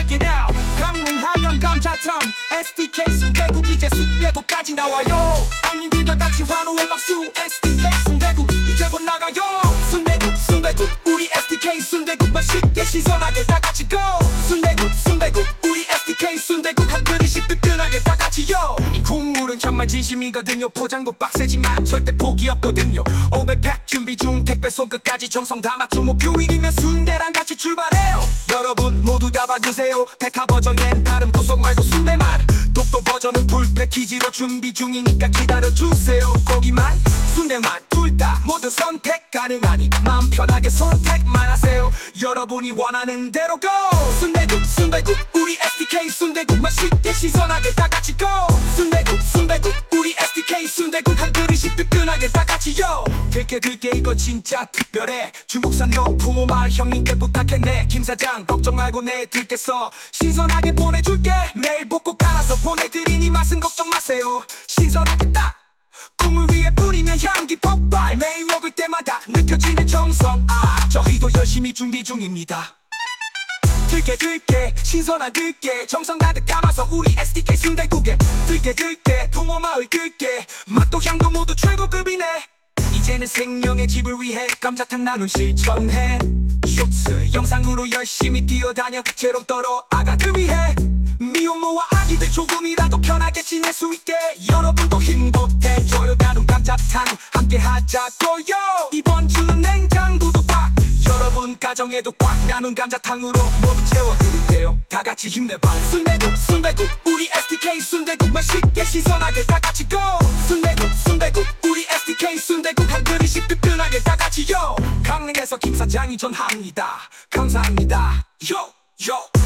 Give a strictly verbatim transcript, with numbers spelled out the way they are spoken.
check it out. 강릉 하면 감자탕 에스디케이 순대국 이제 순대국까지 나와요. 형님들과 같이 환호의 박수 에스디케이 순대국 이제 곧 나가요. 순대국 순대국 우리 에스디케이 순대국 맛있게 신선하게 다 같이 go. 순대국 순대국 우리 에스디케이 순대국 한 그릇씩 뜨끈하게 다 같이요. 이 국물은 정말 진심이거든요. 포장도 빡세지만 절대 포기 없거든요. 오백 팩 준비 중 택배 손끝까지 정성 담아 주목교일이면 순대랑 같이 출발해요. 여러분 모두 다 봐주세요. 백화 버전엔 다른 구속 말고 순대만, 독도 버전은 풀패키지로 준비 중이니까 기다려주세요. 고기만 순대만 둘 다 모두 선택 가능하니 마음 편하게 선택만 하세요. 여러분이 원하는 대로 go. 순대국 순대국 우리 에스디케이 순대국 맛있게 신선하게 다 같이 go. 순대국 순대국 우리 에스디케이 순대국 한 그릇씩 뜨끈하게 다 같이요. 들게 들게 이거 진짜 특별해. 중국산 명품 말 형님께 부탁했네. 김사장 걱정 말고 내 들겠어. 신선하게 보내줄게. 매일 볶고 갈아서 보내드리니 맛은 걱정 마세요. 신선하게 딱 국물 위에 뿌리면 향기 폭발. 매일 먹을 때마다 느껴지는 정성. 아, 저희도 열심히 준비 중입니다. 들게 들게 신선한 들게 정성 가득 담아서 우리 에스디케이 순대국에 들게 들게 통호마을 들게 맛도 향도 모두 최고급이네. 이제는 생명의 집을 위해 감자탕 나눈 실천해. 쇼츠 영상으로 열심히 뛰어다녀 제로 떨어 아가들 위해. 미혼모와 아기들 조금이라도 편하게 지낼 수 있게 여러분도 행복해져요. 나눈 감자탕 함께 하자고요. 이번 주는 냉장고도 꽉, 여러분 가정에도 꽉 나눈 감자탕으로 모두 채워드릴게요. 다 같이 힘내봐. 순대국 순대국 우리 에스디케이 순대국 맛있게 신선하게 다 같이 go. 순대국 순대국 우리 에스디케이 순대국 한 그릇씩 뜨끈하게 다 같이요. 강릉에서 김 사장이 전합니다. 감사합니다. 요 요.